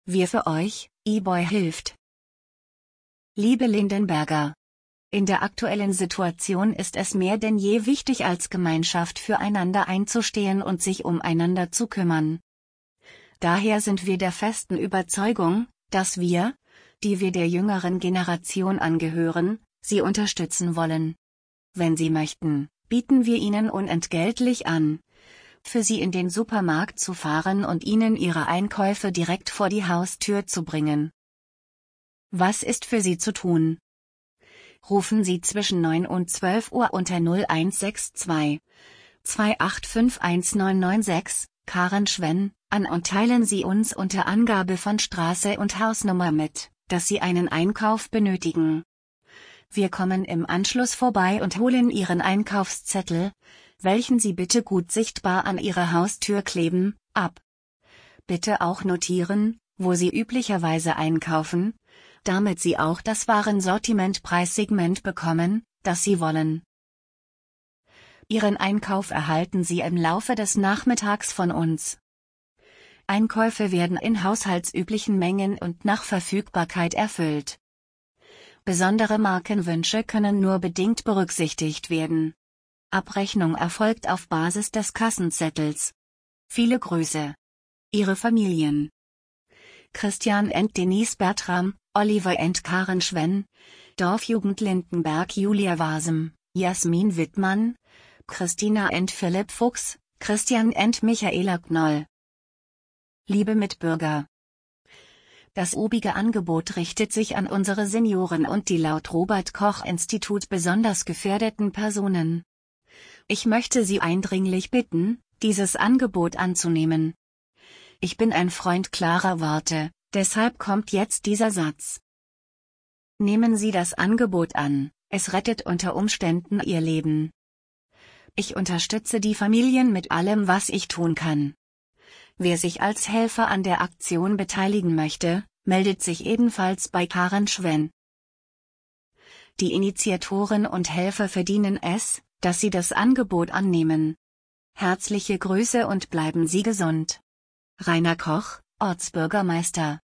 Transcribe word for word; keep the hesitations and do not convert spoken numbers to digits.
Wir für euch, eBoy hilft. Liebe Lindenberger, in der aktuellen Situation ist es mehr denn je wichtig, als Gemeinschaft füreinander einzustehen und sich umeinander zu kümmern. Daher sind wir der festen Überzeugung, dass wir, die wir der jüngeren Generation angehören, sie unterstützen wollen. Wenn sie möchten, bieten wir ihnen unentgeltlich an, für sie in den Supermarkt zu fahren und ihnen ihre Einkäufe direkt vor die Haustür zu bringen. Was ist für Sie zu tun? Rufen Sie zwischen neun und zwölf Uhr unter null eins sechs zwei, zwei acht fünf eins neun neun sechs, Karen Schwenn, an und teilen Sie uns unter Angabe von Straße und Hausnummer mit, dass Sie einen Einkauf benötigen. Wir kommen im Anschluss vorbei und holen Ihren Einkaufszettel, welchen Sie bitte gut sichtbar an Ihre Haustür kleben, ab. Bitte auch notieren, wo Sie üblicherweise einkaufen, damit Sie auch das Warensortiment-Preissegment bekommen, das Sie wollen. Ihren Einkauf erhalten Sie im Laufe des Nachmittags von uns. Einkäufe werden in haushaltsüblichen Mengen und nach Verfügbarkeit erfüllt. Besondere Markenwünsche können nur bedingt berücksichtigt werden. Abrechnung erfolgt auf Basis des Kassenzettels. Viele Grüße. Ihre Familien: Christian and Denise Bertram, Oliver and Karen Schwenn, Dorfjugend Lindenberg Julia Wasem, Jasmin Wittmann, Christina and Philipp Fuchs, Christian and Michaela Knoll. Liebe Mitbürger, das obige Angebot richtet sich an unsere Senioren und die laut Robert-Koch-Institut besonders gefährdeten Personen. Ich möchte Sie eindringlich bitten, dieses Angebot anzunehmen. Ich bin ein Freund klarer Worte, deshalb kommt jetzt dieser Satz. Nehmen Sie das Angebot an, es rettet unter Umständen Ihr Leben. Ich unterstütze die Familien mit allem, was ich tun kann. Wer sich als Helfer an der Aktion beteiligen möchte, meldet sich ebenfalls bei Karen Schwenn. Die Initiatoren und Helfer verdienen es, dass sie das Angebot annehmen. Herzliche Grüße und bleiben Sie gesund. Rainer Koch, Ortsbürgermeister.